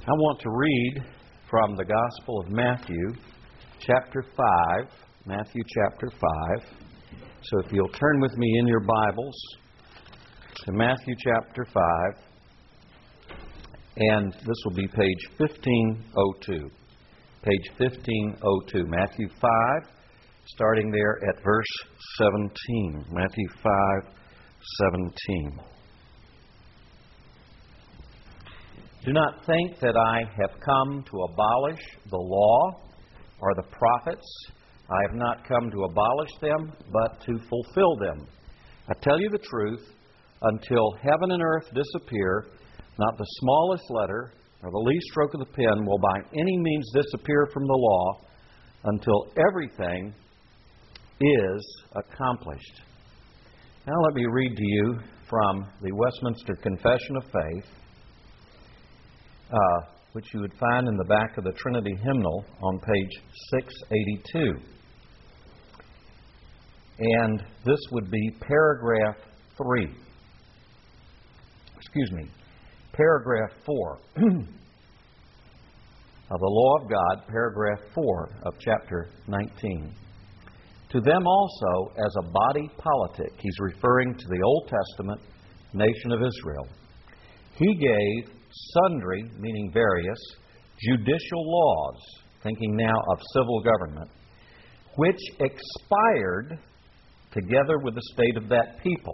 I want to read from the Gospel of Matthew, chapter 5. Matthew chapter 5. So if you'll turn with me in your Bibles to Matthew chapter 5, and this will be page 1502. Page 1502. Matthew 5, starting there at verse 17. Matthew 5:17. Do not think that I have come to abolish the law or the prophets. I have not come to abolish them, but to fulfill them. I tell you the truth, until heaven and earth disappear, not the smallest letter or the least stroke of the pen will by any means disappear from the law until everything is accomplished. Now let me read to you from the Westminster Confession of Faith, which you would find in the back of the Trinity Hymnal on page 682. And this would be paragraph 3. Paragraph 4 of the Law of God, paragraph 4 of chapter 19. To them also, as a body politic, he's referring to the Old Testament nation of Israel. He gave sundry, meaning various, judicial laws, thinking now of civil government, which expired together with the state of that people,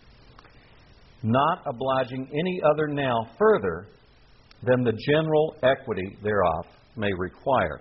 not obliging any other now further than the general equity thereof may require.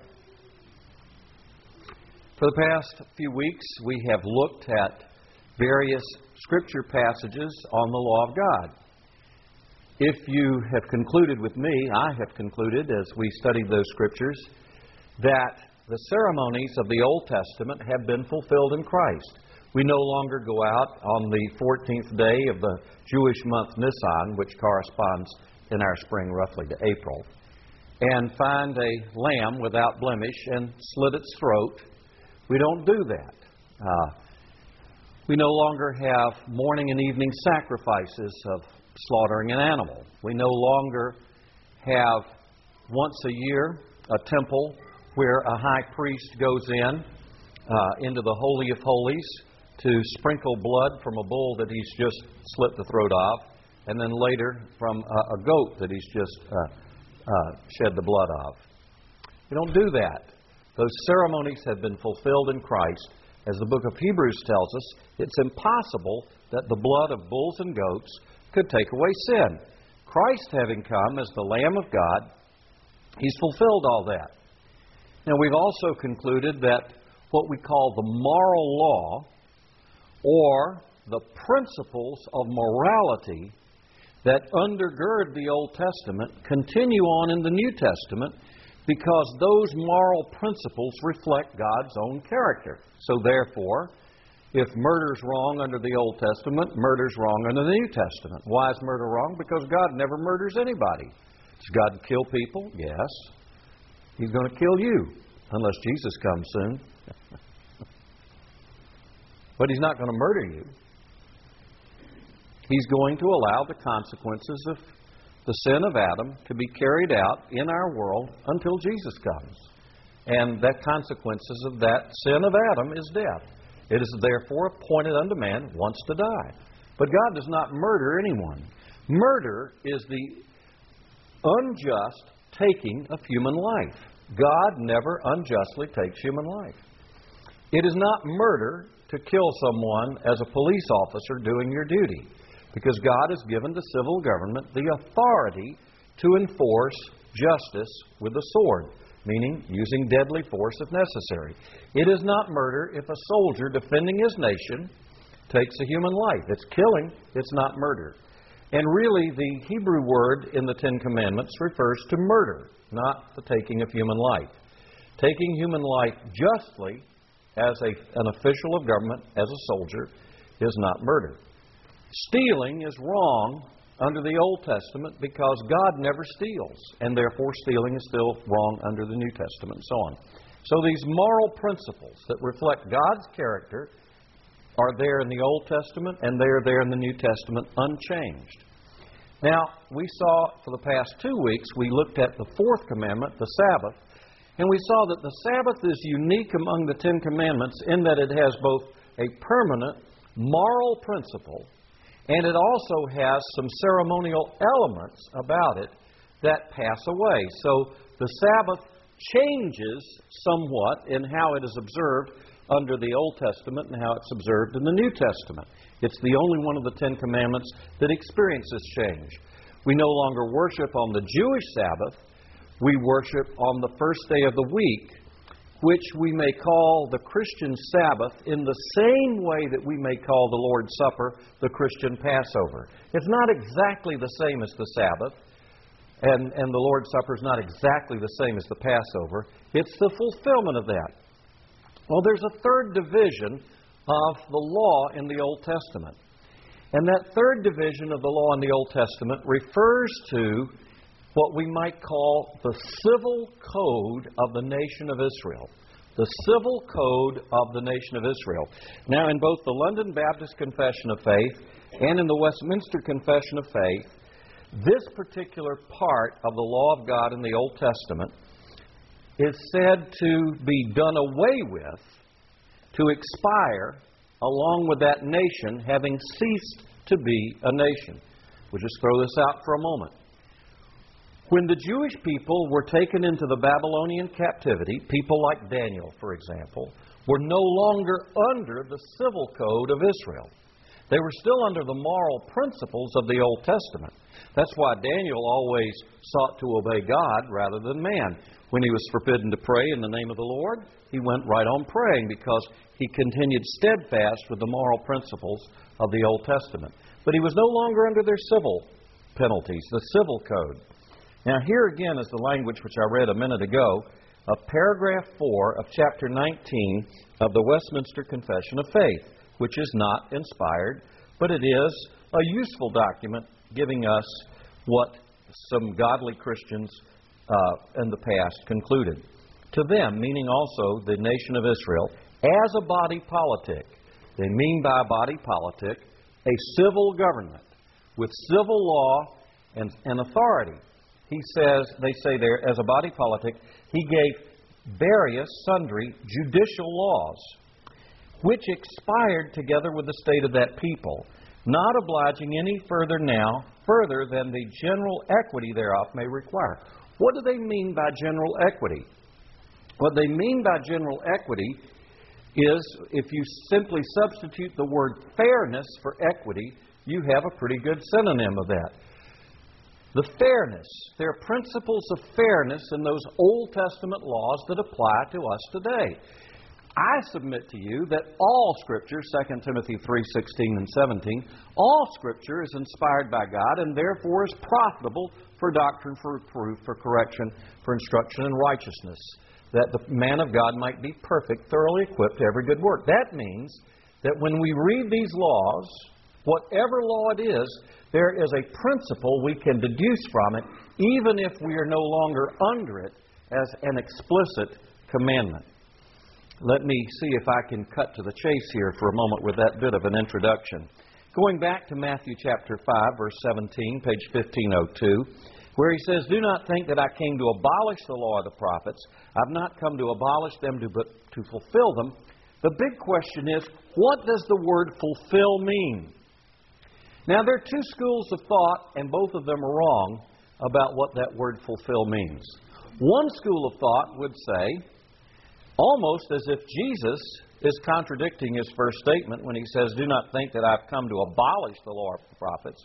For the past few weeks, we have looked at various Scripture passages on the law of God. If you have concluded with me, I have concluded as we studied those Scriptures, that the ceremonies of the Old Testament have been fulfilled in Christ. We no longer go out on the 14th day of the Jewish month Nisan, which corresponds in our spring roughly to April, and find a lamb without blemish and slit its throat. We don't do that. We no longer have morning and evening sacrifices of slaughtering an animal. We no longer have once a year a temple where a high priest goes into the Holy of Holies to sprinkle blood from a bull that he's just slit the throat of, and then later from a goat that he's just shed the blood of. We don't do that. Those ceremonies have been fulfilled in Christ. As the book of Hebrews tells us, it's impossible that the blood of bulls and goats could take away sin. Christ having come as the Lamb of God, He's fulfilled all that. Now, we've also concluded that what we call the moral law, or the principles of morality that undergird the Old Testament, continue on in the New Testament because those moral principles reflect God's own character. So therefore, if murder's wrong under the Old Testament, murder's wrong under the New Testament. Why is murder wrong? Because God never murders anybody. Does God kill people? Yes. He's going to kill you, unless Jesus comes soon. But He's not going to murder you. He's going to allow the consequences of the sin of Adam to be carried out in our world until Jesus comes. And the consequences of that sin of Adam is death. It is therefore appointed unto man once to die. But God does not murder anyone. Murder is the unjust taking of human life. God never unjustly takes human life. It is not murder to kill someone as a police officer doing your duty, because God has given to civil government the authority to enforce justice with the sword, meaning using deadly force if necessary. It is not murder if a soldier defending his nation takes a human life. It's killing, it's not murder. And really, the Hebrew word in the Ten Commandments refers to murder, not the taking of human life. Taking human life justly as an official of government, as a soldier, is not murder. Stealing is wrong under the Old Testament because God never steals, and therefore stealing is still wrong under the New Testament, and so on. So these moral principles that reflect God's character are there in the Old Testament, and they are there in the New Testament unchanged. Now, we saw for the past 2 weeks, we looked at the fourth commandment, the Sabbath, and we saw that the Sabbath is unique among the 10 commandments in that it has both a permanent moral principle and it also has some ceremonial elements about it that pass away. So the Sabbath changes somewhat in how it is observed under the Old Testament and how it's observed in the New Testament. It's the only one of the 10 commandments that experiences change. We no longer worship on the Jewish Sabbath. We worship on the first day of the week, which we may call the Christian Sabbath in the same way that we may call the Lord's Supper the Christian Passover. It's not exactly the same as the Sabbath, and the Lord's Supper is not exactly the same as the Passover. It's the fulfillment of that. Well, there's a third division of the law in the Old Testament. And that third division of the law in the Old Testament refers to what we might call the civil code of the nation of Israel. The civil code of the nation of Israel. Now, in both the London Baptist Confession of Faith and in the Westminster Confession of Faith, this particular part of the law of God in the Old Testament is said to be done away with, to expire, along with that nation having ceased to be a nation. We'll just throw this out for a moment. When the Jewish people were taken into the Babylonian captivity, people like Daniel, for example, were no longer under the civil code of Israel. They were still under the moral principles of the Old Testament. That's why Daniel always sought to obey God rather than man. When he was forbidden to pray in the name of the Lord, he went right on praying because he continued steadfast with the moral principles of the Old Testament. But he was no longer under their civil penalties, the civil code. Now, here again is the language which I read a minute ago of paragraph 4 of chapter 19 of the Westminster Confession of Faith, which is not inspired, but it is a useful document giving us what some godly Christians in the past concluded. To them, meaning also the nation of Israel, as a body politic. They mean by a body politic a civil government with civil law and authority. They say there, as a body politic, he gave various sundry judicial laws, which expired together with the state of that people, not obliging any further than the general equity thereof may require. What do they mean by general equity? What they mean by general equity is, if you simply substitute the word fairness for equity, you have a pretty good synonym of that. The fairness. There are principles of fairness in those Old Testament laws that apply to us today. I submit to you that all Scripture, 2 Timothy 3:16 and 17, all Scripture is inspired by God and therefore is profitable for doctrine, for reproof, for correction, for instruction in righteousness, that the man of God might be perfect, thoroughly equipped to every good work. That means that when we read these laws, whatever law it is, there is a principle we can deduce from it, even if we are no longer under it as an explicit commandment. Let me see if I can cut to the chase here for a moment with that bit of an introduction. Going back to Matthew chapter 5, verse 17, page 1502, where he says, "Do not think that I came to abolish the law of the prophets. I've not come to abolish them, but to fulfill them." The big question is, what does the word fulfill mean? Now, there are two schools of thought, and both of them are wrong, about what that word fulfill means. One school of thought would say, almost as if Jesus is contradicting his first statement when he says, "Do not think that I've come to abolish the law of the prophets."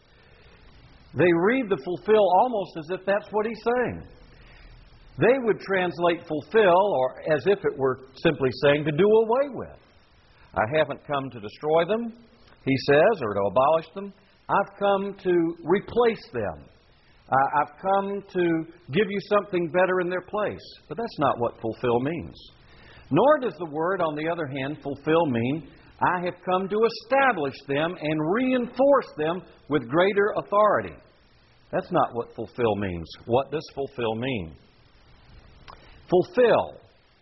They read the fulfill almost as if that's what he's saying. They would translate fulfill or as if it were simply saying to do away with. I haven't come to destroy them, he says, or to abolish them. I've come to replace them. I've come to give you something better in their place. But that's not what fulfill means. Nor does the word, on the other hand, fulfill mean, I have come to establish them and reinforce them with greater authority. That's not what fulfill means. What does fulfill mean? Fulfill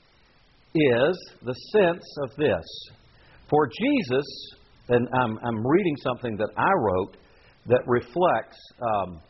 is the sense of this. For Jesus, and I'm reading something that I wrote that reflects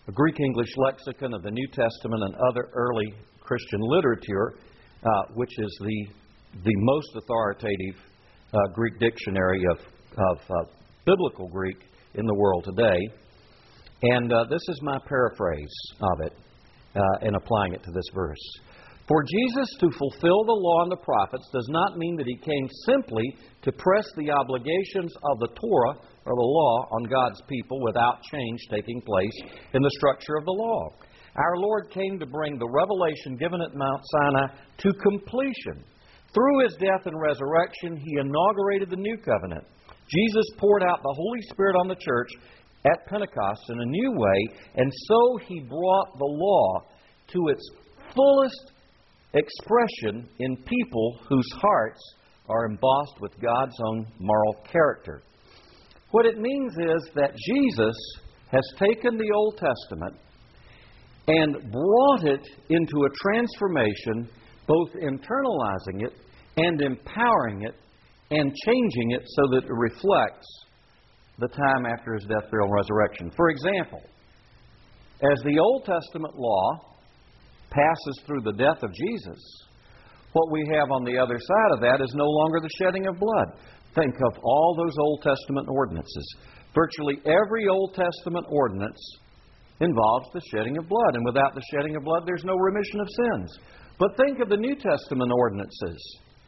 a Greek-English lexicon of the New Testament and other early Christian literature, which is the most authoritative Greek dictionary of biblical Greek in the world today. And this is my paraphrase of it in applying it to this verse. For Jesus to fulfill the law and the prophets does not mean that He came simply to press the obligations of the Torah or the law on God's people without change taking place in the structure of the law. Our Lord came to bring the revelation given at Mount Sinai to completion. Through His death and resurrection, He inaugurated the new covenant. Jesus poured out the Holy Spirit on the church at Pentecost in a new way, and so He brought the law to its fullest expression in people whose hearts are embossed with God's own moral character. What it means is that Jesus has taken the Old Testament and brought it into a transformation, both internalizing it and empowering it and changing it so that it reflects the time after His death, burial, and resurrection. For example, as the Old Testament law passes through the death of Jesus, what we have on the other side of that is no longer the shedding of blood. Think of all those Old Testament ordinances. Virtually every Old Testament ordinance involves the shedding of blood, and without the shedding of blood, there's no remission of sins. But think of the New Testament ordinances.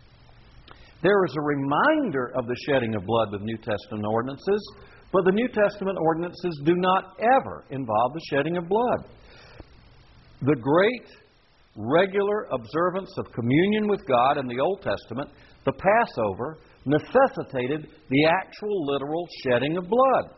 There is a reminder of the shedding of blood with New Testament ordinances, but the New Testament ordinances do not ever involve the shedding of blood. The great regular observance of communion with God in the Old Testament, the Passover, necessitated the actual literal shedding of blood.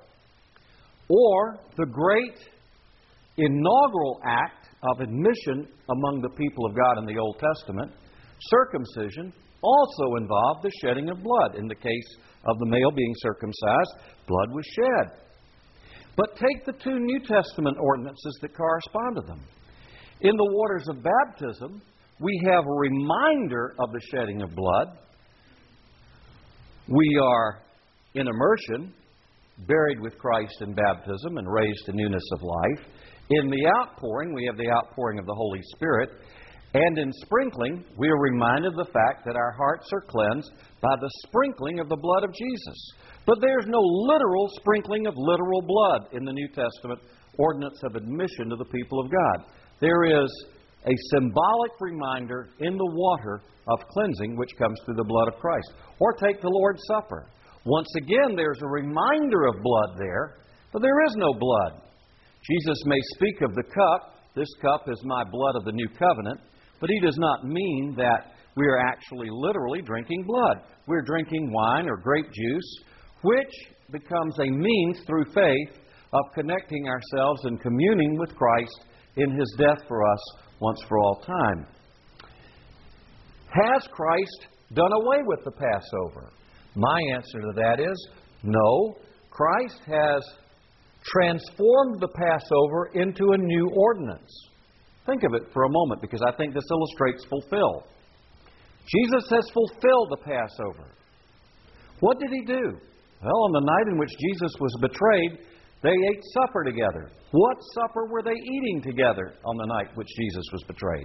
Or the great inaugural act of admission among the people of God in the Old Testament, circumcision, also involved the shedding of blood. In the case of the male being circumcised, blood was shed. But take the two New Testament ordinances that correspond to them. In the waters of baptism, we have a reminder of the shedding of blood. We are in immersion, buried with Christ in baptism and raised to newness of life. In the outpouring, we have the outpouring of the Holy Spirit. And in sprinkling, we are reminded of the fact that our hearts are cleansed by the sprinkling of the blood of Jesus. But there's no literal sprinkling of literal blood in the New Testament ordinance of admission to the people of God. There is a symbolic reminder in the water of cleansing which comes through the blood of Christ. Or take the Lord's Supper. Once again, there's a reminder of blood there, but there is no blood. Jesus may speak of the cup. This cup is my blood of the new covenant. But He does not mean that we are actually literally drinking blood. We're drinking wine or grape juice, which becomes a means through faith of connecting ourselves and communing with Christ in His death for us once for all time. Has Christ done away with the Passover? My answer to that is no. Christ has transformed the Passover into a new ordinance. Think of it for a moment, because I think this illustrates fulfill. Jesus has fulfilled the Passover. What did He do? Well, on the night in which Jesus was betrayed, they ate supper together. What supper were they eating together on the night which Jesus was betrayed?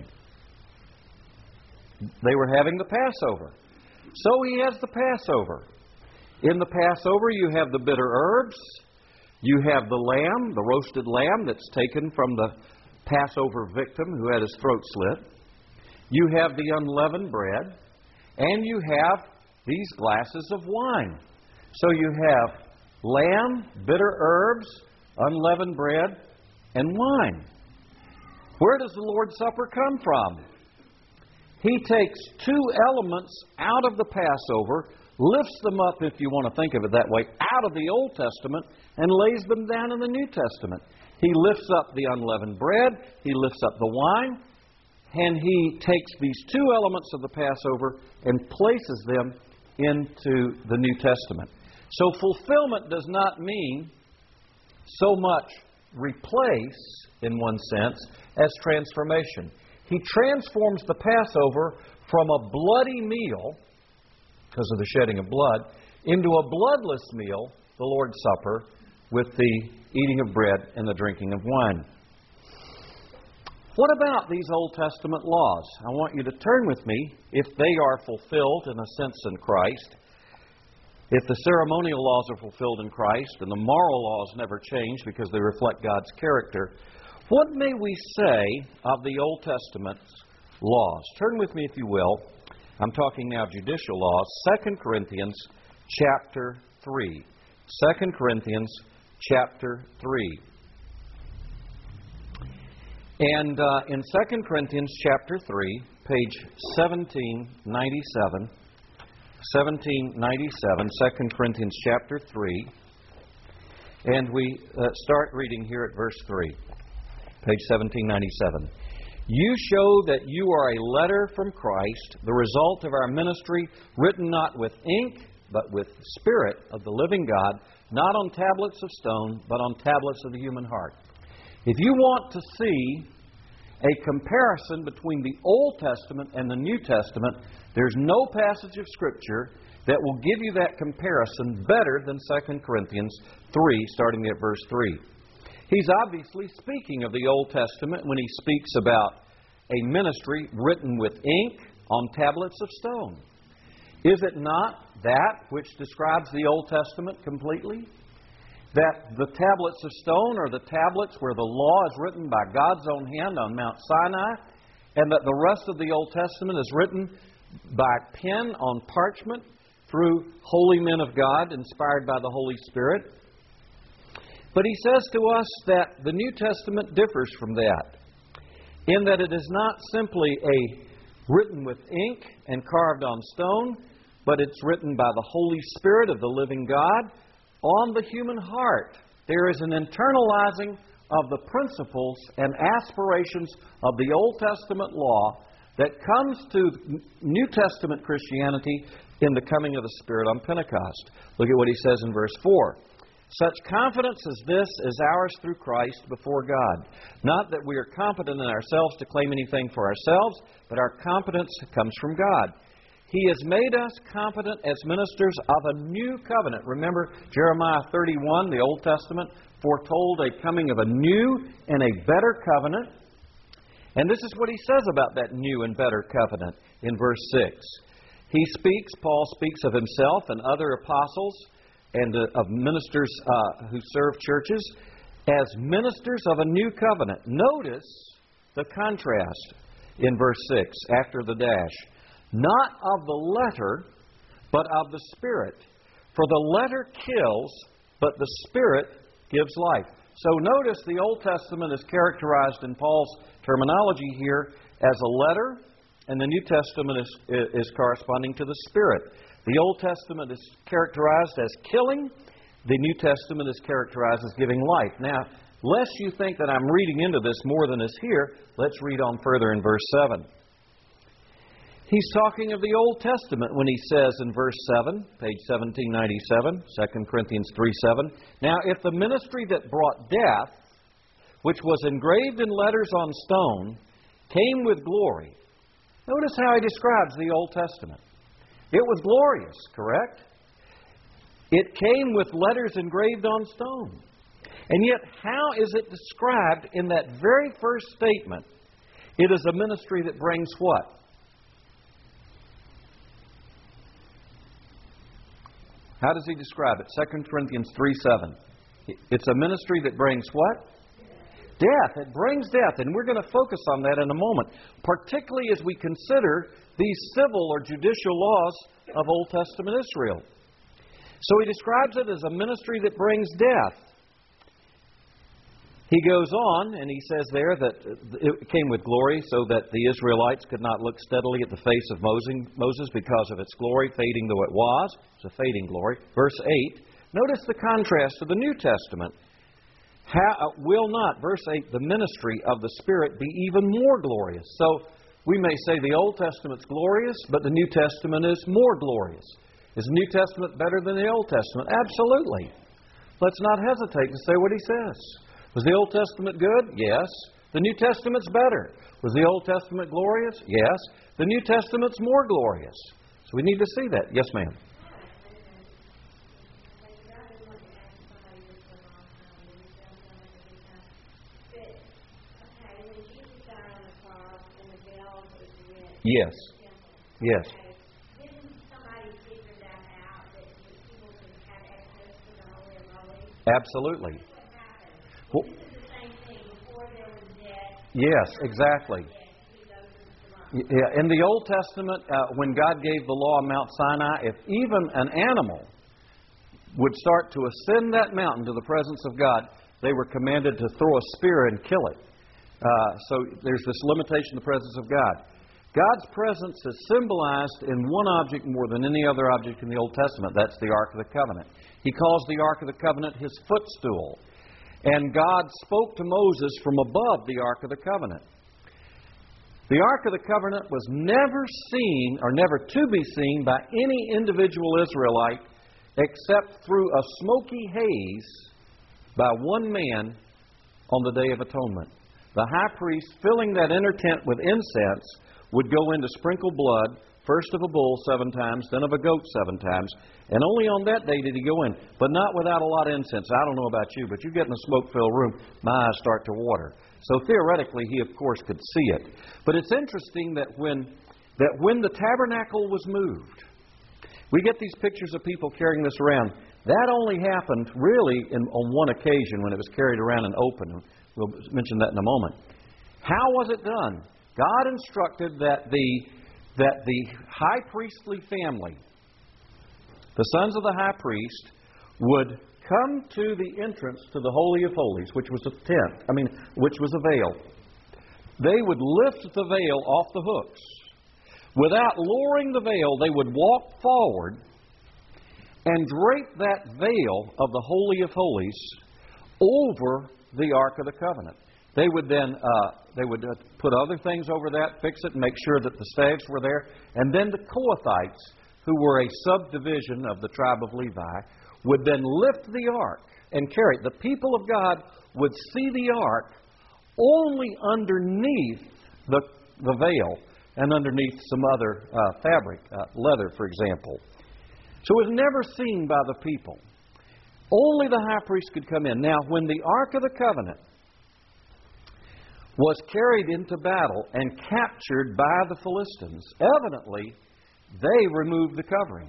They were having the Passover. So He has the Passover. In the Passover, you have the bitter herbs. You have the lamb, the roasted lamb that's taken from the Passover victim who had his throat slit. You have the unleavened bread. And you have these glasses of wine. So you have lamb, bitter herbs, unleavened bread, and wine. Where does the Lord's Supper come from? He takes two elements out of the Passover, lifts them up, if you want to think of it that way, out of the Old Testament and lays them down in the New Testament. He lifts up the unleavened bread, He lifts up the wine, and He takes these two elements of the Passover and places them into the New Testament. So fulfillment does not mean so much replace, in one sense, as transformation. He transforms the Passover from a bloody meal, because of the shedding of blood, into a bloodless meal, the Lord's Supper, with the eating of bread and the drinking of wine. What about these Old Testament laws? I want you to turn with me, if they are fulfilled in a sense in Christ, if the ceremonial laws are fulfilled in Christ and the moral laws never change because they reflect God's character, what may we say of the Old Testament's laws? Turn with me, if you will. I'm talking now judicial laws. 2 Corinthians chapter 3. 2 Corinthians chapter 3. And in 2 Corinthians chapter 3, page 1797, 2 Corinthians chapter 3, and we start reading here at verse 3, page 1797. You show that you are a letter from Christ, the result of our ministry, written not with ink, but with the Spirit of the living God, not on tablets of stone, but on tablets of the human heart. If you want to see a comparison between the Old Testament and the New Testament, there's no passage of Scripture that will give you that comparison better than 2 Corinthians 3, starting at verse 3. He's obviously speaking of the Old Testament when he speaks about a ministry written with ink on tablets of stone. Is it not that which describes the Old Testament completely? That the tablets of stone are the tablets where the law is written by God's own hand on Mount Sinai, and that the rest of the Old Testament is written by pen on parchment through holy men of God inspired by the Holy Spirit. But he says to us that the New Testament differs from that, in that it is not simply a written with ink and carved on stone, but it's written by the Holy Spirit of the living God on the human heart. There is an internalizing of the principles and aspirations of the Old Testament law that comes to New Testament Christianity in the coming of the Spirit on Pentecost. Look at what he says in verse 4. Such confidence as this is ours through Christ before God. Not that we are competent in ourselves to claim anything for ourselves, but our competence comes from God. He has made us competent as ministers of a new covenant. Remember, Jeremiah 31, the Old Testament, foretold a coming of a new and a better covenant. And this is what he says about that new and better covenant in verse 6. Paul speaks of himself and other apostles and of ministers who serve churches as ministers of a new covenant. Notice the contrast in verse 6 after the dash. Not of the letter, but of the Spirit. For the letter kills, but the Spirit gives life. So notice the Old Testament is characterized in Paul's terminology here as a letter, and the New Testament is corresponding to the Spirit. The Old Testament is characterized as killing. The New Testament is characterized as giving life. Now, lest you think that I'm reading into this more than is here, let's read on further in verse 7. He's talking of the Old Testament when he says in verse 7, page 1797, 2 Corinthians 3:7, Now if the ministry that brought death, which was engraved in letters on stone, came with glory. Notice how he describes the Old Testament. It was glorious, correct? It came with letters engraved on stone. And yet, how is it described in that very first statement? It is a ministry that brings what? How does he describe it? 2 Corinthians 3:7. It's a ministry that brings what? Death. It brings death. And we're going to focus on that in a moment, particularly as we consider these civil or judicial laws of Old Testament Israel. So he describes it as a ministry that brings death. He goes on and he says there that it came with glory so that the Israelites could not look steadily at the face of Moses because of its glory, fading though it was. It's a fading glory. Verse 8, notice the contrast to the New Testament. Will not, verse 8, the ministry of the Spirit be even more glorious? So we may say the Old Testament's glorious, but the New Testament is more glorious. Is the New Testament better than the Old Testament? Absolutely. Let's not hesitate to say what he says. Was the Old Testament good? Yes. The New Testament's better. Was the Old Testament glorious? Yes. The New Testament's more glorious. So we need to see that. Yes, ma'am. Yes. Yes. Absolutely. Well, yes, exactly. Yeah, in the Old Testament, when God gave the law on Mount Sinai, if even an animal would start to ascend that mountain to the presence of God, they were commanded to throw a spear and kill it. So there's this limitation of the presence of God. God's presence is symbolized in one object more than any other object in the Old Testament. That's the Ark of the Covenant. He calls the Ark of the Covenant His footstool. And God spoke to Moses from above the Ark of the Covenant. The Ark of the Covenant was never seen, or never to be seen, by any individual Israelite except through a smoky haze by one man on the Day of Atonement. The high priest, filling that inner tent with incense, would go in to sprinkle blood, first of a bull 7 times, then of a goat 7 times. And only on that day did he go in, but not without a lot of incense. I don't know about you, but you get in a smoke-filled room, my eyes start to water. So theoretically, he, of course, could see it. But it's interesting that when the tabernacle was moved, we get these pictures of people carrying this around. That only happened really on one occasion when it was carried around and open. We'll mention that in a moment. How was it done? God instructed that the high priestly family, the sons of the high priest, would come to the entrance to the Holy of Holies, which was a tent, which was a veil. They would lift the veil off the hooks. Without lowering the veil, they would walk forward and drape that veil of the Holy of Holies over the Ark of the Covenant. They would then put other things over that, fix it, and make sure that the staves were there. And then the Kohathites, who were a subdivision of the tribe of Levi, would then lift the ark and carry it. The people of God would see the ark only underneath the veil and underneath some other fabric, leather, for example. So it was never seen by the people. Only the high priest could come in. Now, when the Ark of the Covenant was carried into battle and captured by the Philistines, evidently, they removed the covering.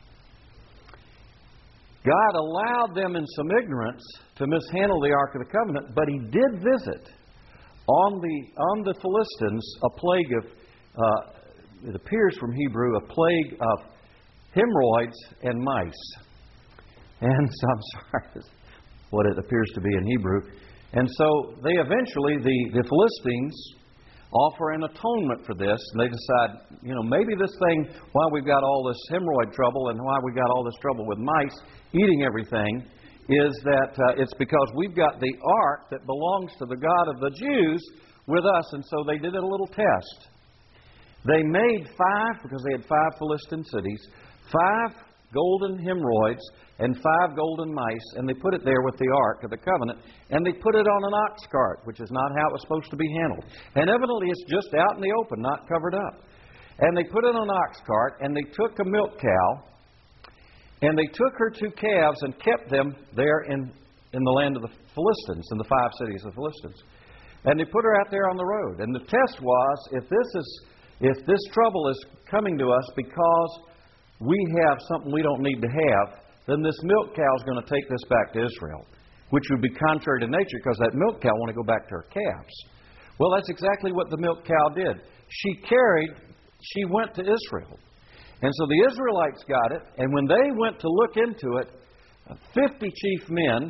God allowed them in some ignorance to mishandle the Ark of the Covenant, but He did visit on the Philistines a plague of, it appears from Hebrew, a plague of hemorrhoids and mice. And so, I'm sorry, that's what it appears to be in Hebrew. And so they eventually, the Philistines, offer an atonement for this. And they decide, maybe this thing, why we've got all this hemorrhoid trouble and why we've got all this trouble with mice eating everything, is that it's because we've got the ark that belongs to the God of the Jews with us. And so they did a little test. They made 5, because they had 5 Philistine cities, 5 golden hemorrhoids and 5 golden mice, and they put it there with the Ark of the Covenant, and they put it on an ox cart, which is not how it was supposed to be handled. And evidently it's just out in the open, not covered up. And they put it on an ox cart, and they took a milk cow, and they took her 2 calves and kept them there in the land of the Philistines, in the 5 cities of the Philistines. And they put her out there on the road. And the test was, if this trouble is coming to us because we have something we don't need to have, then this milk cow is going to take this back to Israel, which would be contrary to nature because that milk cow want to go back to her calves. Well, that's exactly what the milk cow did. She went to Israel. And so the Israelites got it, and when they went to look into it, 50 chief men,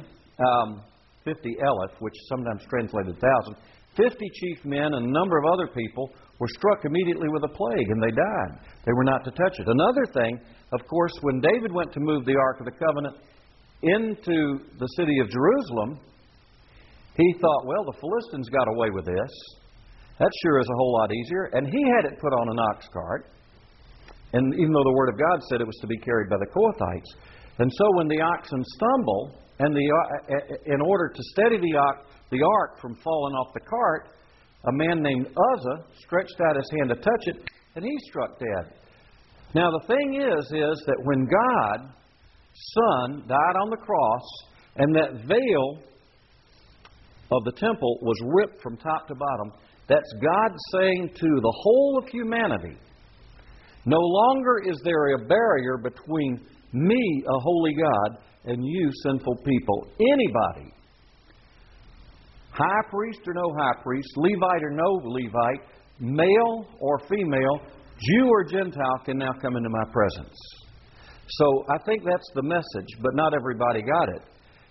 50 eleph, which is sometimes translated 1,000, 50 chief men and a number of other people were struck immediately with a plague, and they died. They were not to touch it. Another thing, of course, when David went to move the Ark of the Covenant into the city of Jerusalem, he thought, well, the Philistines got away with this. That sure is a whole lot easier. And he had it put on an ox cart. And even though the Word of God said it was to be carried by the Kohathites. And so when the oxen stumble, and in order to steady the ark from falling off the cart, a man named Uzzah stretched out his hand to touch it, and he struck dead. Now the thing is that when God's Son died on the cross, and that veil of the temple was ripped from top to bottom. That's God saying to the whole of humanity, no longer is there a barrier between me, a holy God, and you, sinful people. Anybody, high priest or no high priest, Levite or no Levite, male or female, Jew or Gentile, can now come into my presence. So I think that's the message, but not everybody got it.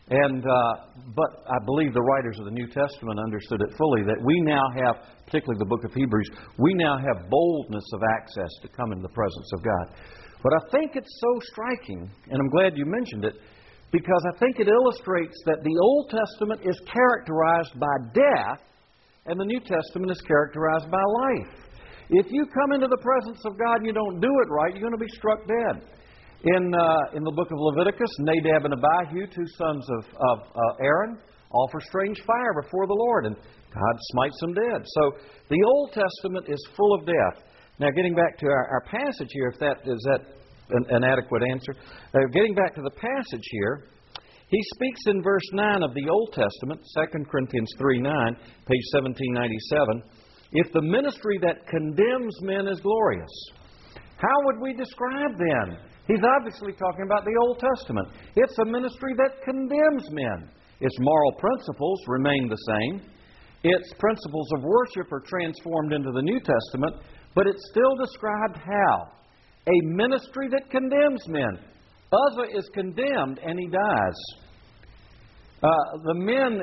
But I believe the writers of the New Testament understood it fully, that we now have, particularly the book of Hebrews, we now have boldness of access to come into the presence of God. But I think it's so striking, and I'm glad you mentioned it, because I think it illustrates that the Old Testament is characterized by death, and the New Testament is characterized by life. If you come into the presence of God and you don't do it right, you're going to be struck dead. In the book of Leviticus, Nadab and Abihu, two sons of Aaron, offer strange fire before the Lord, and God smites them dead. So the Old Testament is full of death. Now, getting back to our passage here, is that an adequate answer? Getting back to the passage here, he speaks in verse 9 of the Old Testament, 2 Corinthians 3:9, page 1797, if the ministry that condemns men is glorious, how would we describe then? He's obviously talking about the Old Testament. It's a ministry that condemns men. Its moral principles remain the same. Its principles of worship are transformed into the New Testament, but it's still described how? A ministry that condemns men. Uzzah is condemned and he dies. The men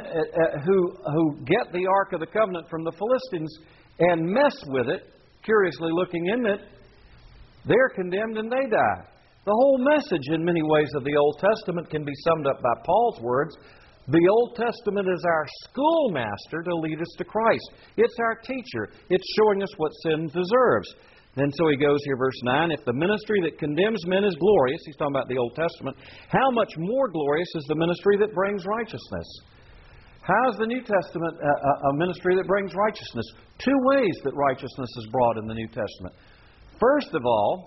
who get the Ark of the Covenant from the Philistines and mess with it, curiously looking in it, they're condemned and they die. The whole message in many ways of the Old Testament can be summed up by Paul's words. The Old Testament is our schoolmaster to lead us to Christ. It's our teacher. It's showing us what sin deserves. Then so he goes here, verse 9, if the ministry that condemns men is glorious, he's talking about the Old Testament, how much more glorious is the ministry that brings righteousness? How is the New Testament a ministry that brings righteousness? Two ways that righteousness is brought in the New Testament. First of all,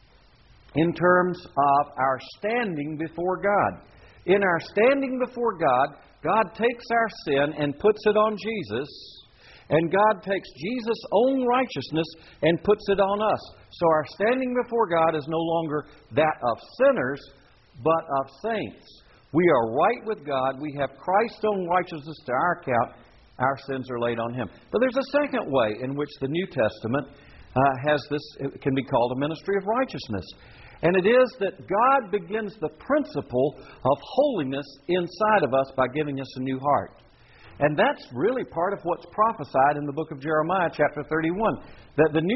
in terms of our standing before God. In our standing before God, God takes our sin and puts it on Jesus, and God takes Jesus' own righteousness and puts it on us. So our standing before God is no longer that of sinners, but of saints. We are right with God. We have Christ's own righteousness to our account. Our sins are laid on Him. But there's a second way in which the New Testament has this, it can be called a ministry of righteousness. And it is that God begins the principle of holiness inside of us by giving us a new heart. And that's really part of what's prophesied in the book of Jeremiah, chapter 31. That the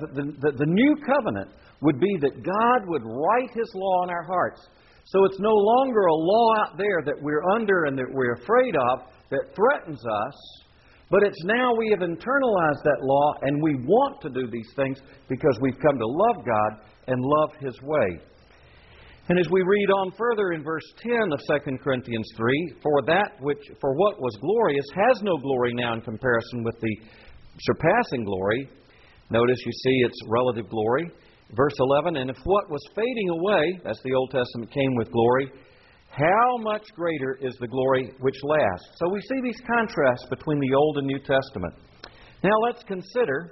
new covenant would be that God would write His law in our hearts. So it's no longer a law out there that we're under and that we're afraid of that threatens us. But it's now we have internalized that law and we want to do these things because we've come to love God and love His way. And as we read on further in verse 10 of 2 Corinthians 3, for what was glorious has no glory now in comparison with the surpassing glory. Notice you see its relative glory. Verse 11, and if what was fading away, that's the Old Testament, came with glory, how much greater is the glory which lasts? So we see these contrasts between the Old and New Testament. Now let's consider,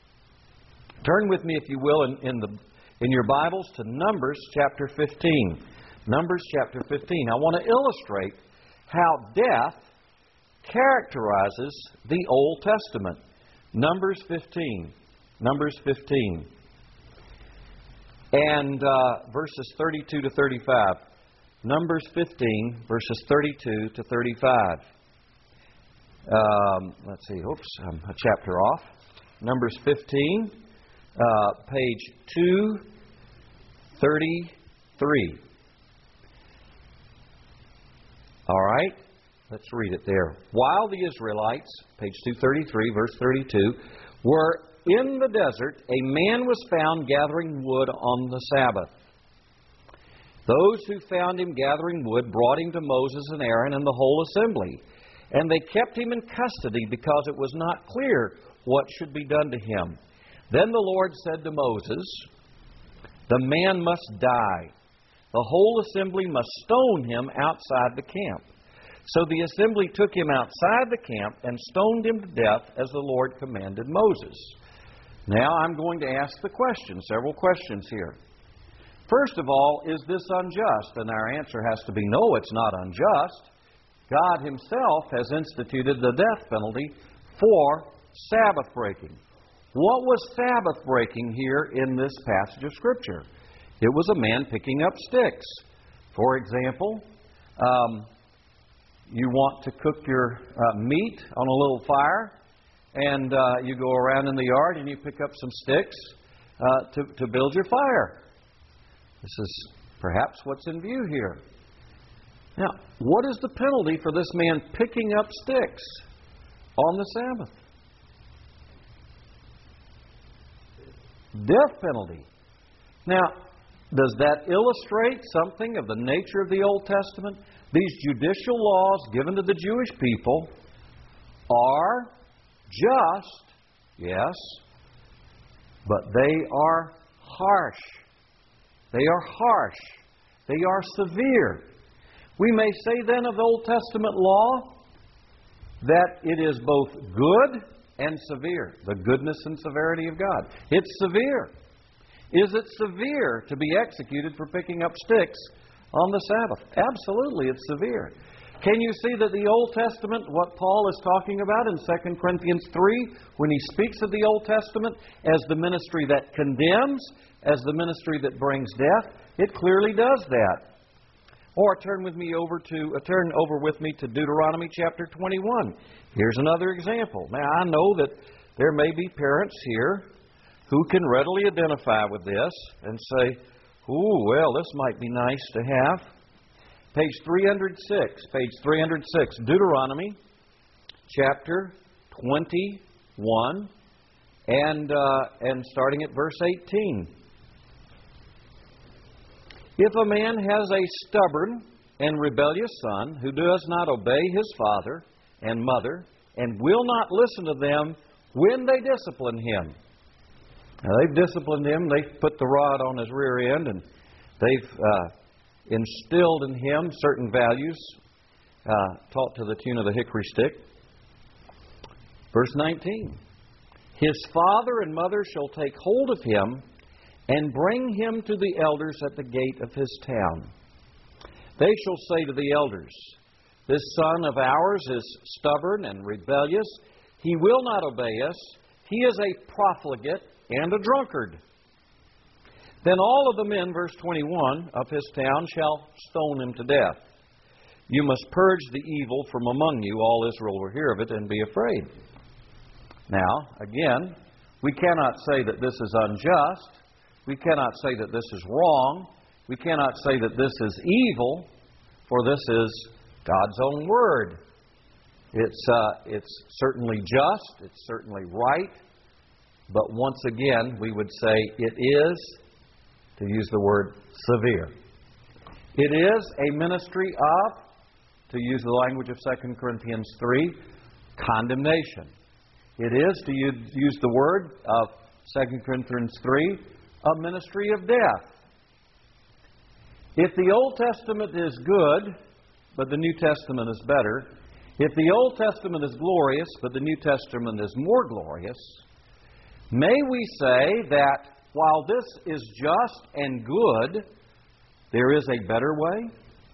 turn with me if you will in your Bibles to Numbers chapter 15. Numbers chapter 15. I want to illustrate how death characterizes the Old Testament. Numbers 15. Numbers 15. And verses 32 to 35. Numbers 15, verses 32 to 35. Let's see. Oops, I'm a chapter off. Numbers 15, page 233. All right, let's read it there. While the Israelites, page 233, verse 32, were in the desert, a man was found gathering wood on the Sabbath. Those who found him gathering wood brought him to Moses and Aaron and the whole assembly. And they kept him in custody because it was not clear what should be done to him. Then the Lord said to Moses, the man must die. The whole assembly must stone him outside the camp. So the assembly took him outside the camp and stoned him to death as the Lord commanded Moses. Now I'm going to ask the question, several questions here. First of all, is this unjust? And our answer has to be no, it's not unjust. God Himself has instituted the death penalty for Sabbath breaking. What was Sabbath breaking here in this passage of Scripture? It was a man picking up sticks. For example, you want to cook your meat on a little fire, and you go around in the yard and you pick up some sticks to build your fire. This is perhaps what's in view here. Now, what is the penalty for this man picking up sticks on the Sabbath? Death penalty. Now, does that illustrate something of the nature of the Old Testament? These judicial laws given to the Jewish people are just, yes, but they are harsh. They are harsh. They are severe. We may say then of the Old Testament law that it is both good and severe. The goodness and severity of God. It's severe. Is it severe to be executed for picking up sticks on the Sabbath? Absolutely, it's severe. Can you see that the Old Testament, what Paul is talking about in 2 Corinthians 3, when he speaks of the Old Testament as the ministry that condemns, as the ministry that brings death, it clearly does that. Or turn over with me to Deuteronomy chapter 21. Here's another example. Now, I know that there may be parents here who can readily identify with this and say, "Ooh, well, this might be nice to have." Page 306, Deuteronomy chapter 21, and starting at verse 18. If a man has a stubborn and rebellious son who does not obey his father and mother and will not listen to them when they discipline him. Now, they've disciplined him, they've put the rod on his rear end, and they've instilled in him certain values taught to the tune of the hickory stick. Verse 19. His father and mother shall take hold of him and bring him to the elders at the gate of his town. They shall say to the elders, "This son of ours is stubborn and rebellious. He will not obey us. He is a profligate and a drunkard." Then all of the men, verse 21, of his town shall stone him to death. You must purge the evil from among you. All Israel will hear of it and be afraid. Now, again, we cannot say that this is unjust. We cannot say that this is wrong. We cannot say that this is evil, for this is God's own Word. It's certainly just. It's certainly right. But once again, we would say it is, to use the word, severe. It is a ministry of, to use the language of 2 Corinthians 3, condemnation. It is, to use the word of 2 Corinthians 3, a ministry of death. If the Old Testament is good, but the New Testament is better, if the Old Testament is glorious, but the New Testament is more glorious, may we say that while this is just and good, there is a better way?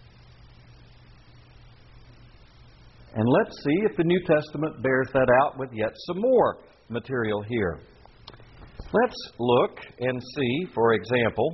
And let's see if the New Testament bears that out with yet some more material here. Let's look and see, for example,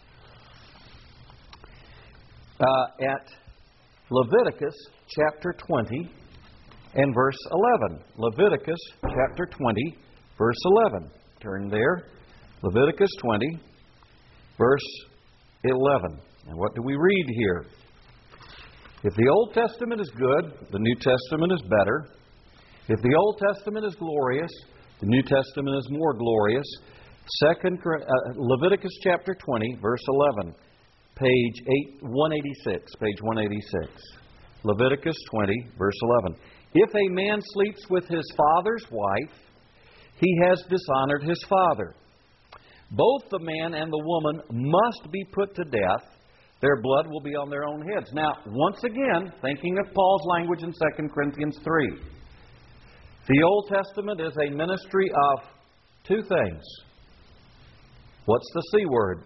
at Leviticus chapter 20 and verse 11. Leviticus chapter 20, verse 11. Turn there. Leviticus 20, verse 11. And what do we read here? If the Old Testament is good, the New Testament is better. If the Old Testament is glorious, the New Testament is more glorious. Leviticus chapter 20, verse 11. Page 186. Page 186. Leviticus 20, verse 11. If a man sleeps with his father's wife, he has dishonored his father. Both the man and the woman must be put to death. Their blood will be on their own heads. Now, once again, thinking of Paul's language in 2 Corinthians 3, the Old Testament is a ministry of two things. What's the C word?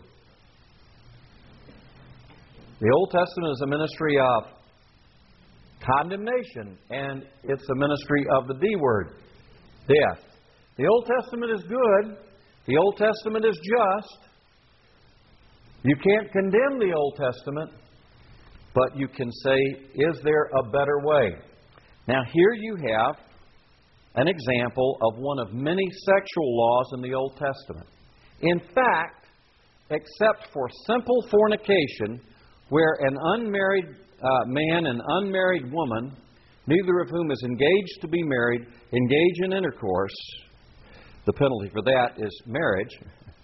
The Old Testament is a ministry of condemnation, and it's a ministry of the D word, death. The Old Testament is good. The Old Testament is just. You can't condemn the Old Testament, but you can say, is there a better way? Now, here you have an example of one of many sexual laws in the Old Testament. In fact, except for simple fornication, where an unmarried man and unmarried woman, neither of whom is engaged to be married, engage in intercourse, the penalty for that is marriage.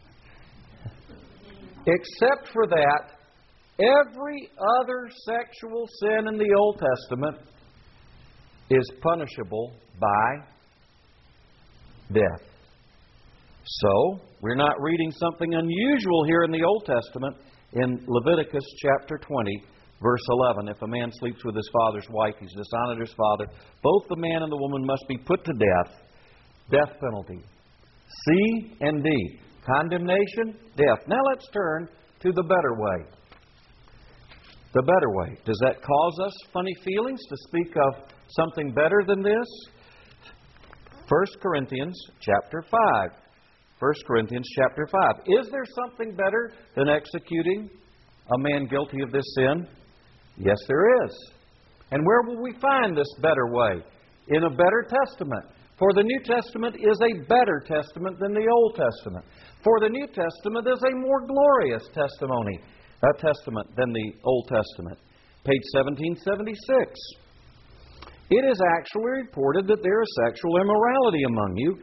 Except for that, every other sexual sin in the Old Testament is punishable by death. So, we're not reading something unusual here in the Old Testament in Leviticus chapter 20, verse 11. If a man sleeps with his father's wife, he's dishonored his father. Both the man and the woman must be put to death. Death penalty. C and D. Condemnation, death. Now let's turn to the better way. The better way. Does that cause us funny feelings to speak of something better than this? 1 Corinthians chapter 5. 1 Corinthians chapter 5. Is there something better than executing a man guilty of this sin? Yes, there is. And where will we find this better way? In a better testament. For the New Testament is a better testament than the Old Testament. For the New Testament is a more glorious testament than the Old Testament. Page 1776. It is actually reported that there is sexual immorality among you.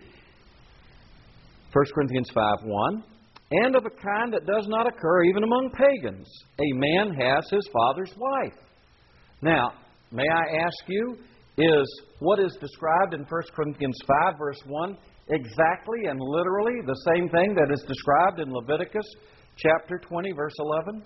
1 Corinthians 5:1. And of a kind that does not occur even among pagans. A man has his father's wife. Now, may I ask you, is what is described in 1 Corinthians 5, verse 1, exactly and literally the same thing that is described in Leviticus chapter 20, verse 11?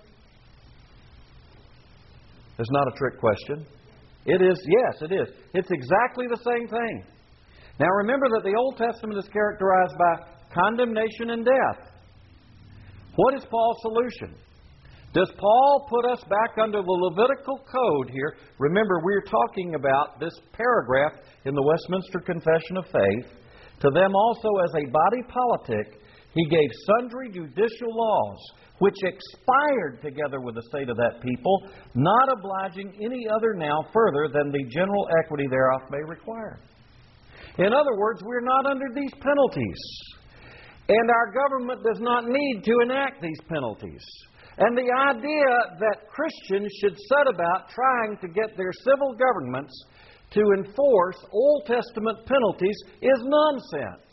It's not a trick question. It is, yes, it is. It's exactly the same thing. Now remember that the Old Testament is characterized by condemnation and death. What is Paul's solution? Does Paul put us back under the Levitical code here? Remember, we're talking about this paragraph in the Westminster Confession of Faith. To them also as a body politic, he gave sundry judicial laws, which expired together with the state of that people, not obliging any other now further than the general equity thereof may require. In other words, we're not under these penalties. And our government does not need to enact these penalties. And the idea that Christians should set about trying to get their civil governments to enforce Old Testament penalties is nonsense.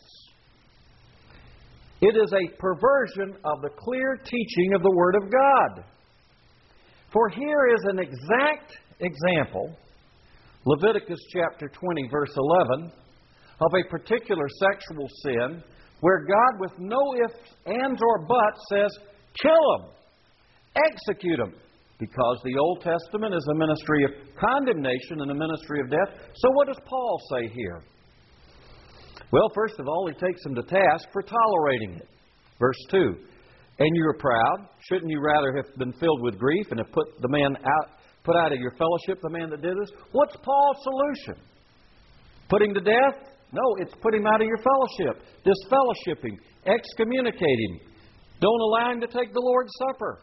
It is a perversion of the clear teaching of the Word of God. For here is an exact example, Leviticus chapter 20, verse 11, of a particular sexual sin where God, with no ifs, ands, or buts, says, kill them, execute them, because the Old Testament is a ministry of condemnation and a ministry of death. So what does Paul say here? Well, first of all, he takes them to task for tolerating it. Verse 2, and you are proud. Shouldn't you rather have been filled with grief and have put out of your fellowship the man that did this? What's Paul's solution? Putting to death? No, it's put him out of your fellowship. Disfellowshipping, excommunicating. Don't allow him to take the Lord's Supper.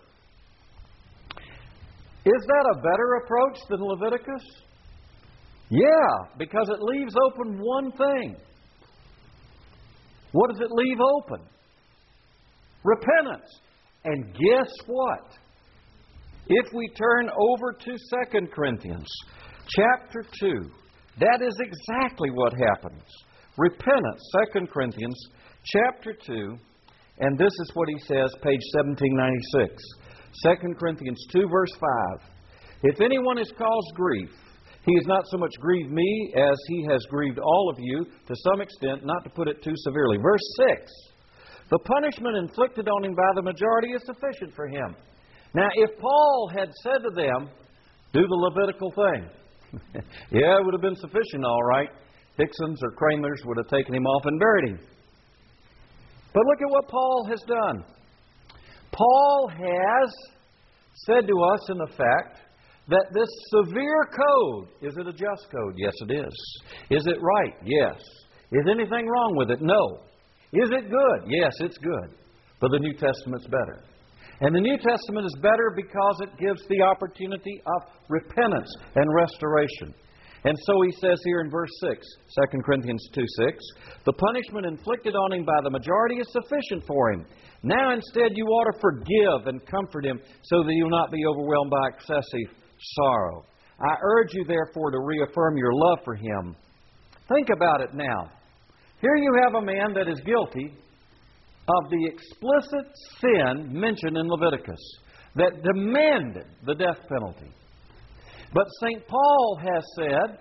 Is that a better approach than Leviticus? Yeah, because it leaves open one thing. What does it leave open? Repentance. And guess what? If we turn over to 2 Corinthians chapter 2, that is exactly what happens. Repentance, 2 Corinthians chapter 2, and this is what he says, page 1796. 2 Corinthians 2, verse 5. If anyone has caused grief, he has not so much grieved me as he has grieved all of you, to some extent, not to put it too severely. Verse 6. The punishment inflicted on him by the majority is sufficient for him. Now, if Paul had said to them, do the Levitical thing, yeah, it would have been sufficient, all right. Dixons or Kramers would have taken him off and buried him. But look at what Paul has done. Paul has said to us, in effect, that this severe code, is it a just code? Yes, it is. Is it right? Yes. Is anything wrong with it? No. Is it good? Yes, it's good. But the New Testament's better. And the New Testament is better because it gives the opportunity of repentance and restoration. And so he says here in verse 6, 2 Corinthians 2:6, the punishment inflicted on him by the majority is sufficient for him. Now instead you ought to forgive and comfort him so that he will not be overwhelmed by excessive sorrow. I urge you therefore to reaffirm your love for him. Think about it now. Here you have a man that is guilty of the explicit sin mentioned in Leviticus that demanded the death penalty. But St. Paul has said,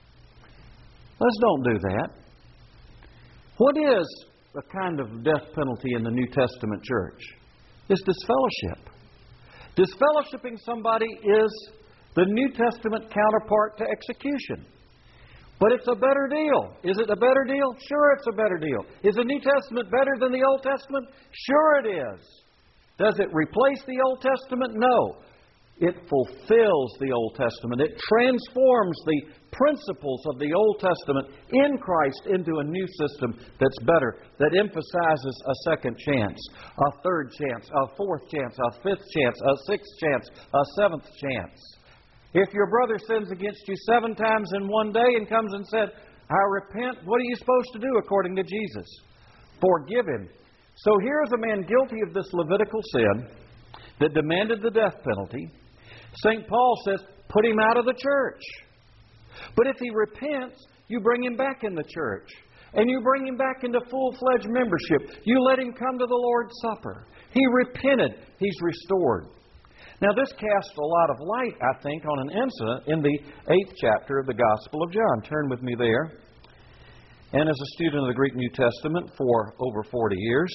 let's don't do that. What is a kind of death penalty in the New Testament church? It's disfellowship. Disfellowshipping somebody is the New Testament counterpart to execution. But it's a better deal. Is it a better deal? Sure, it's a better deal. Is the New Testament better than the Old Testament? Sure it is. Does it replace the Old Testament? No. It fulfills the Old Testament. It transforms the principles of the Old Testament in Christ into a new system that's better, that emphasizes a second chance, a third chance, a fourth chance, a fifth chance, a sixth chance, a seventh chance. If your brother sins against you 7 times in one day and comes and said, I repent, what are you supposed to do according to Jesus? Forgive him. So here's a man guilty of this Levitical sin that demanded the death penalty. St. Paul says, put him out of the church. But if he repents, you bring him back in the church. And you bring him back into full-fledged membership. You let him come to the Lord's Supper. He repented. He's restored. Now, this casts a lot of light, I think, on an incident in the 8th chapter of the Gospel of John. Turn with me there. And as a student of the Greek New Testament for over 40 years,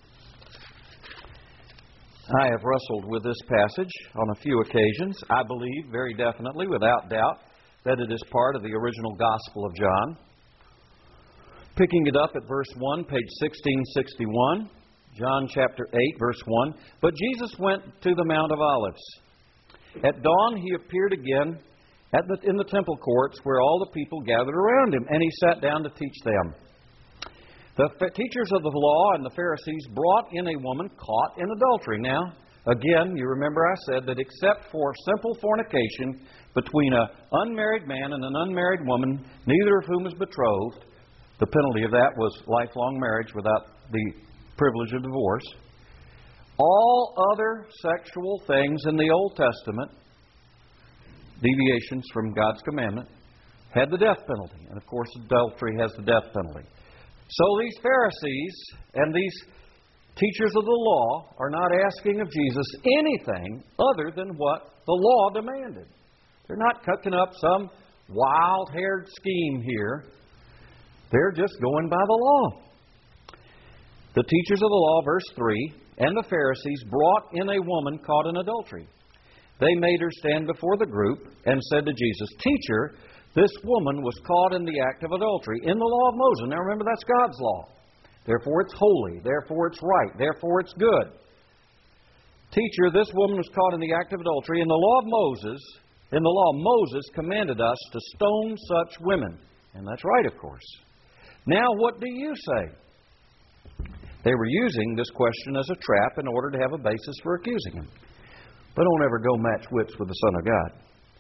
I have wrestled with this passage on a few occasions. I believe very definitely, without doubt, that it is part of the original Gospel of John. Picking it up at verse 1, page 1661, John chapter 8, verse 1. But Jesus went to the Mount of Olives. At dawn he appeared again in the temple courts where all the people gathered around him, and he sat down to teach them. The teachers of the law and the Pharisees brought in a woman caught in adultery. Now, again, you remember I said that except for simple fornication between an unmarried man and an unmarried woman, neither of whom is betrothed, the penalty of that was lifelong marriage without the privilege of divorce. All other sexual things in the Old Testament, deviations from God's commandment, had the death penalty. And of course, adultery has the death penalty. So these Pharisees and these teachers of the law are not asking of Jesus anything other than what the law demanded. They're not cooking up some wild-haired scheme here. They're just going by the law. The teachers of the law, verse 3, and the Pharisees brought in a woman caught in adultery. They made her stand before the group and said to Jesus, Teacher, this woman was caught in the act of adultery in the law of Moses. Now remember, that's God's law. Therefore it's holy. Therefore it's right. Therefore it's good. Teacher, this woman was caught in the act of adultery. In the law of Moses, Moses commanded us to stone such women. And that's right, of course. Now what do you say? They were using this question as a trap in order to have a basis for accusing him. But don't ever go match wits with the Son of God.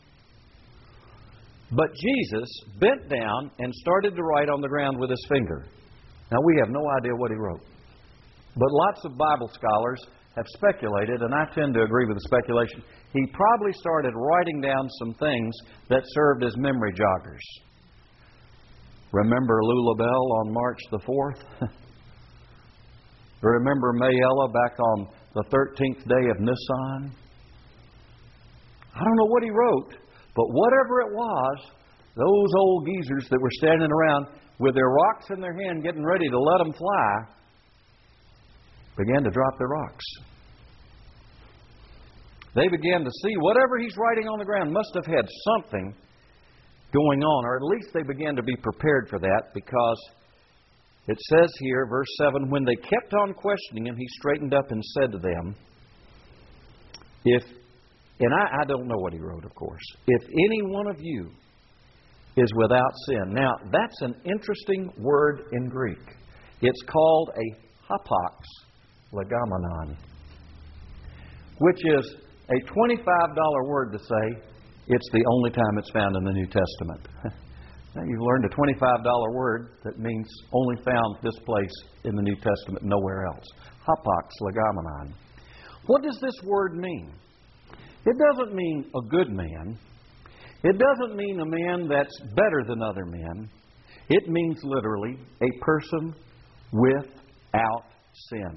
But Jesus bent down and started to write on the ground with his finger. Now, we have no idea what he wrote. But lots of Bible scholars have speculated, and I tend to agree with the speculation, he probably started writing down some things that served as memory joggers. Remember Lula Bell on March the 4th? Remember Mayella back on the 13th day of Nisan? I don't know what he wrote, but whatever it was, those old geezers that were standing around with their rocks in their hand getting ready to let them fly began to drop their rocks. They began to see whatever he's writing on the ground must have had something going on, or at least they began to be prepared for that, because it says here, verse 7, when they kept on questioning him, he straightened up and said to them, and I don't know what he wrote, of course, if any one of you is without sin. Now, that's an interesting word in Greek. It's called a hapax legomenon, which is a $25 word to say it's the only time it's found in the New Testament. Now, you've learned a $25 word that means only found this place in the New Testament, nowhere else. Hapax legomenon. What does this word mean? It doesn't mean a good man. It doesn't mean a man that's better than other men. It means literally a person without sin.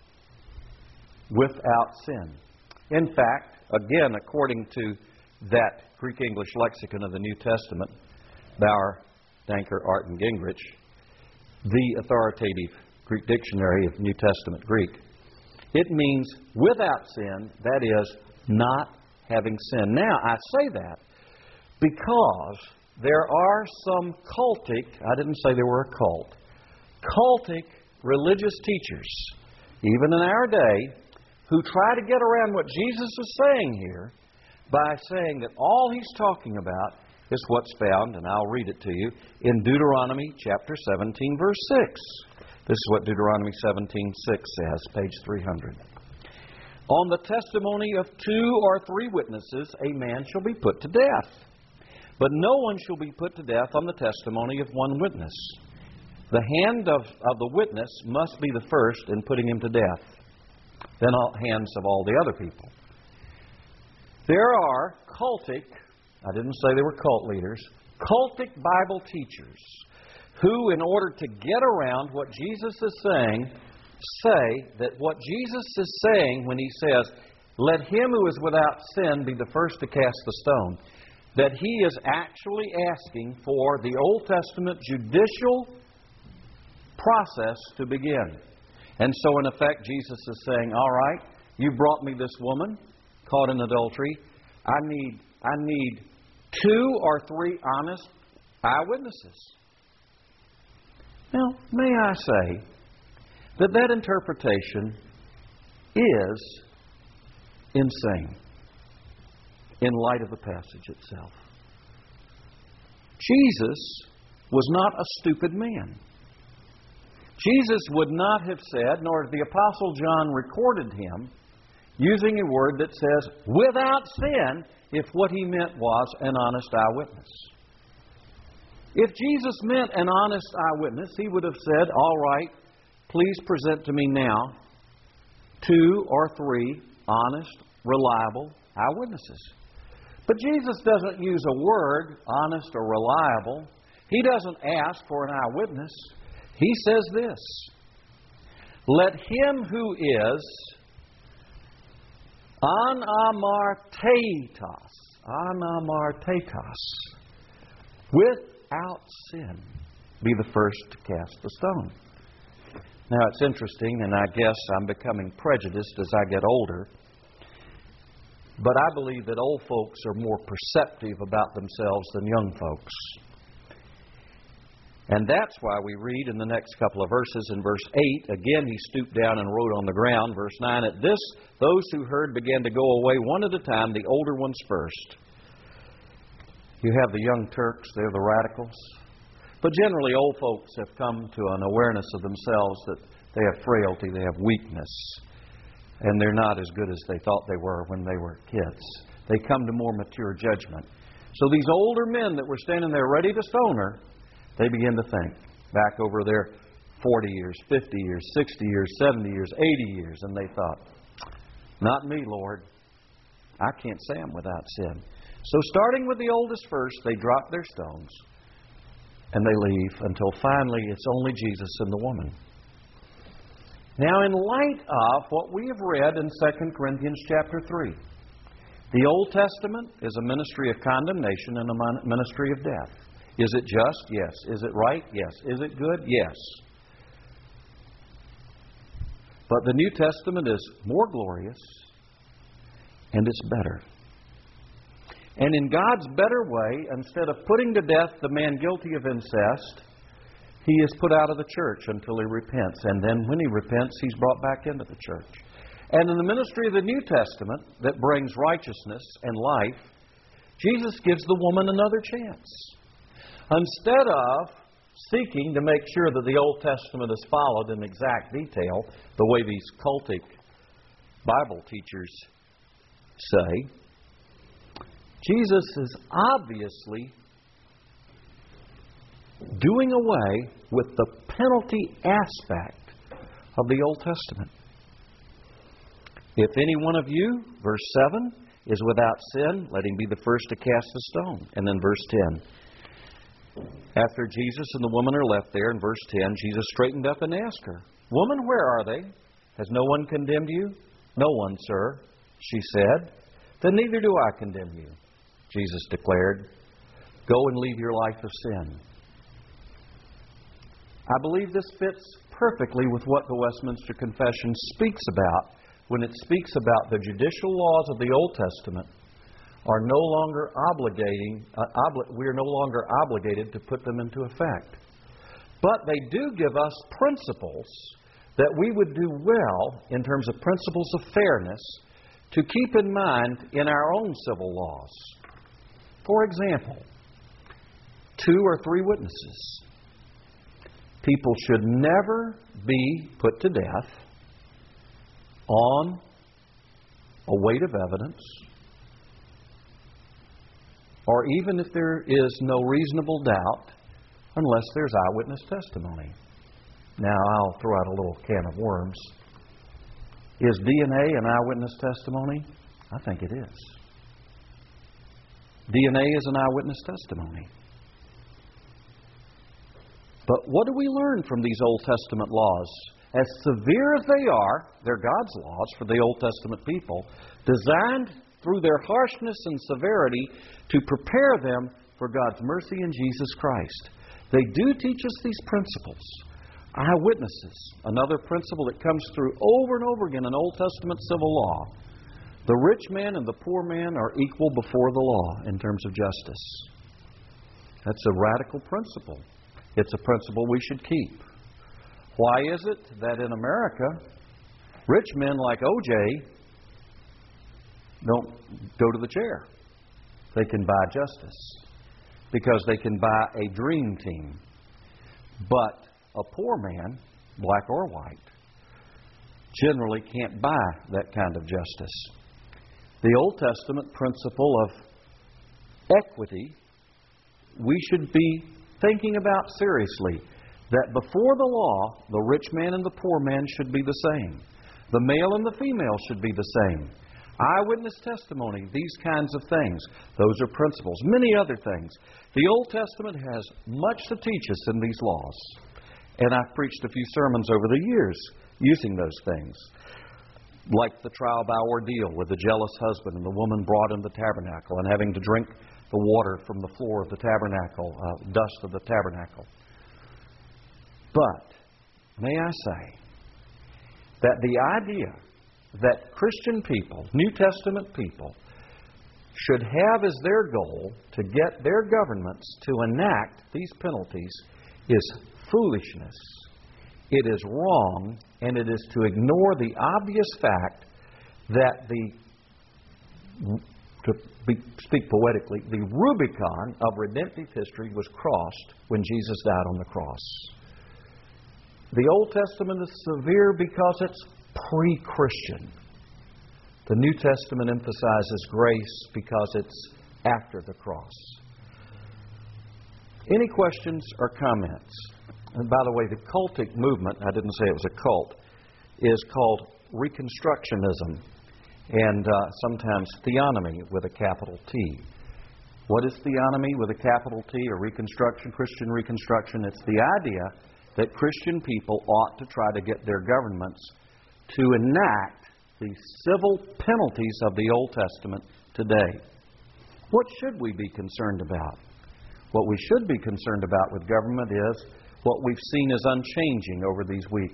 Without sin. In fact, again, according to that Greek English lexicon of the New Testament, Bauer, Danker, Art, and Gingrich, the authoritative Greek dictionary of New Testament Greek, it means without sin, that is, not having sin. Now, I say that because there are some cultic, I didn't say they were a cult, cultic religious teachers, even in our day, who try to get around what Jesus is saying here by saying that all he's talking about is what's found, and I'll read it to you, in Deuteronomy chapter 17, verse 6. This is what Deuteronomy 17:6 says, page 300. On the testimony of 2 or 3 witnesses, a man shall be put to death. But no one shall be put to death on the testimony of one witness. The hand of the witness must be the first in putting him to death, then all hands of all the other people. There are cultic, I didn't say they were cult leaders, cultic Bible teachers who, in order to get around what Jesus is saying, say that what Jesus is saying when he says, let him who is without sin be the first to cast the stone, that he is actually asking for the Old Testament judicial process to begin. And so, in effect, Jesus is saying, all right, you brought me this woman caught in adultery. I need 2 or 3 honest eyewitnesses. Now, may I say that interpretation is insane in light of the passage itself. Jesus was not a stupid man. Jesus would not have said, nor has the Apostle John recorded him, using a word that says, without sin, if what he meant was an honest eyewitness. If Jesus meant an honest eyewitness, he would have said, all right, please present to me now 2 or 3 honest, reliable eyewitnesses. But Jesus doesn't use a word, honest or reliable. He doesn't ask for an eyewitness. He says this, let him who is anamartetos, without sin, be the first to cast the stone. Now, it's interesting, and I guess I'm becoming prejudiced as I get older, but I believe that old folks are more perceptive about themselves than young folks. And that's why we read in the next couple of verses, in verse 8, again he stooped down and wrote on the ground. Verse 9, at this, those who heard began to go away one at a time, the older ones first. You have the young Turks, they're the radicals. But generally, old folks have come to an awareness of themselves that they have frailty, they have weakness, and they're not as good as they thought they were when they were kids. They come to more mature judgment. So these older men that were standing there ready to stone her, they begin to think back over their 40 years, 50 years, 60 years, 70 years, 80 years, and they thought, not me, Lord. I can't say I'm without sin. So starting with the oldest first, they drop their stones and they leave until finally it's only Jesus and the woman. Now, in light of what we have read in 2 Corinthians chapter 3, the Old Testament is a ministry of condemnation and a ministry of death. Is it just? Yes. Is it right? Yes. Is it good? Yes. But the New Testament is more glorious and it's better. And in God's better way, instead of putting to death the man guilty of incest, he is put out of the church until he repents. And then when he repents, he's brought back into the church. And in the ministry of the New Testament that brings righteousness and life, Jesus gives the woman another chance. Instead of seeking to make sure that the Old Testament is followed in exact detail, the way these cultic Bible teachers say, Jesus is obviously doing away with the penalty aspect of the Old Testament. If any one of you, verse 7, is without sin, let him be the first to cast a stone. And then verse 10. After Jesus and the woman are left there, in verse 10, Jesus straightened up and asked her, "Woman, where are they? Has no one condemned you?" "No one, sir," she said. "Then neither do I condemn you," Jesus declared. "Go and leave your life of sin." I believe this fits perfectly with what the Westminster Confession speaks about when it speaks about the judicial laws of the Old Testament are no longer we are no longer obligated to put them into effect. But they do give us principles that we would do well in terms of principles of fairness to keep in mind in our own civil laws. For example, 2 or 3 witnesses. People should never be put to death on a weight of evidence, or even if there is no reasonable doubt, unless there's eyewitness testimony. Now, I'll throw out a little can of worms. Is DNA an eyewitness testimony? I think it is. DNA is an eyewitness testimony. But what do we learn from these Old Testament laws? As severe as they are, they're God's laws for the Old Testament people, designed through their harshness and severity to prepare them for God's mercy in Jesus Christ. They do teach us these principles. Eyewitnesses, another principle that comes through over and over again in Old Testament civil law. The rich man and the poor man are equal before the law in terms of justice. That's a radical principle. It's a principle we should keep. Why is it that in America, rich men like O.J. don't go to the chair? They can buy justice because they can buy a dream team. But a poor man, black or white, generally can't buy that kind of justice. The Old Testament principle of equity, we should be thinking about seriously, that before the law, the rich man and the poor man should be the same. The male and the female should be the same. Eyewitness testimony, these kinds of things, those are principles. Many other things. The Old Testament has much to teach us in these laws. And I've preached a few sermons over the years using those things. Like the trial by ordeal with the jealous husband and the woman brought in the tabernacle and having to drink the water from the floor of the tabernacle, dust of the tabernacle. But, may I say, that the idea that Christian people, New Testament people, should have as their goal to get their governments to enact these penalties is foolishness. It is wrong, and it is to ignore the obvious fact that speak poetically, the Rubicon of redemptive history was crossed when Jesus died on the cross. The Old Testament is severe because it's pre-Christian. The New Testament emphasizes grace because it's after the cross. Any questions or comments? And by the way, the cultic movement, I didn't say it was a cult, is called Reconstructionism, and sometimes theonomy with a capital T. What is theonomy with a capital T or Reconstruction, Christian Reconstruction? It's the idea that Christian people ought to try to get their governments to enact the civil penalties of the Old Testament today. What should we be concerned about? What we should be concerned about with government is what we've seen as unchanging over these weeks.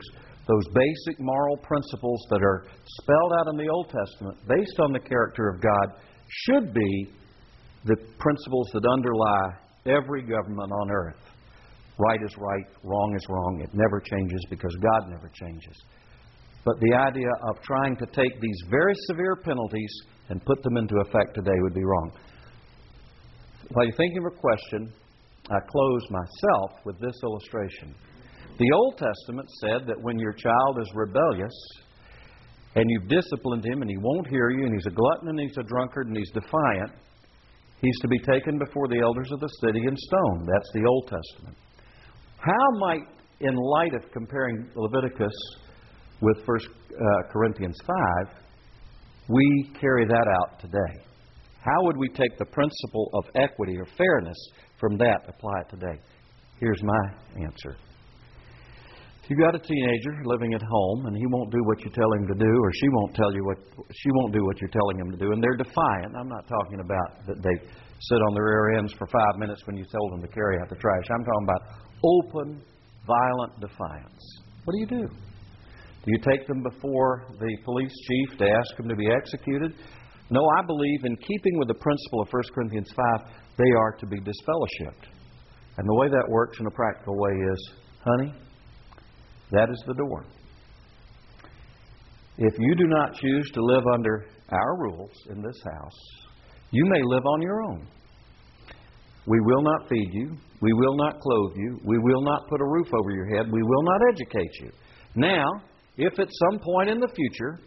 those basic moral principles that are spelled out in the Old Testament, based on the character of God, should be the principles that underlie every government on earth. Right is right, wrong is wrong. It never changes because God never changes. But the idea of trying to take these very severe penalties and put them into effect today would be wrong. While you're thinking of a question, I close myself with this illustration. The Old Testament said that when your child is rebellious and you've disciplined him and he won't hear you and he's a glutton and he's a drunkard and he's defiant, he's to be taken before the elders of the city and stoned. That's the Old Testament. How might, in light of comparing Leviticus with 1 Corinthians 5, we carry that out today? How would we take the principle of equity or fairness from that and apply it today? Here's my answer. If you've got a teenager living at home and he won't do what you tell him to do, or she won't do what you're telling him to do, and they're defiant. I'm not talking about that they sit on their rear ends for 5 minutes when you told them to carry out the trash. I'm talking about open, violent defiance. What do? Do you take them before the police chief to ask them to be executed? No, I believe in keeping with the principle of 1 Corinthians 5, they are to be disfellowshipped. And the way that works in a practical way is, honey, that is the door. If you do not choose to live under our rules in this house, you may live on your own. We will not feed you. We will not clothe you. We will not put a roof over your head. We will not educate you. Now, if at some point in the future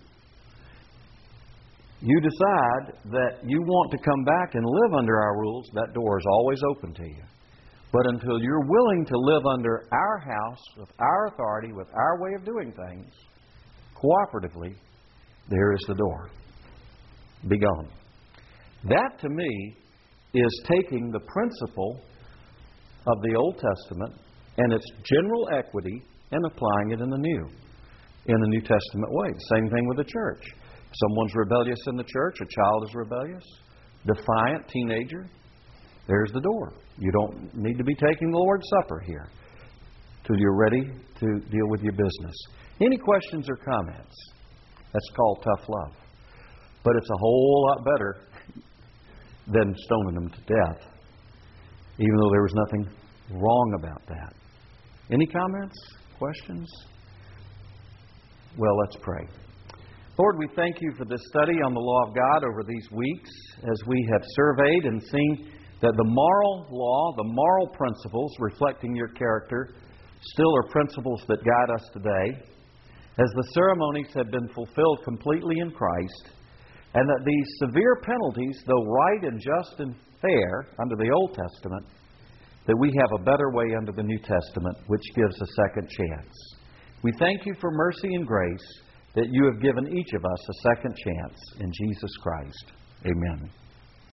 you decide that you want to come back and live under our rules, that door is always open to you. But until you're willing to live under our house, with our authority, with our way of doing things, cooperatively, there is the door. Be gone. That, to me, is taking the principle of the Old Testament and its general equity and applying it in the New Testament way. Same thing with the church. Someone's rebellious in the church, a child is rebellious, defiant, teenager, there's the door. You don't need to be taking the Lord's Supper here till you're ready to deal with your business. Any questions or comments? That's called tough love. But it's a whole lot better than stoning them to death, even though there was nothing wrong about that. Any comments? Questions? Well, let's pray. Lord, we thank you for this study on the law of God over these weeks as we have surveyed and seen that the moral law, the moral principles reflecting your character still are principles that guide us today, as the ceremonies have been fulfilled completely in Christ, and that these severe penalties, though right and just and fair under the Old Testament, that we have a better way under the New Testament, which gives a second chance. We thank you for mercy and grace that you have given each of us a second chance in Jesus Christ. Amen.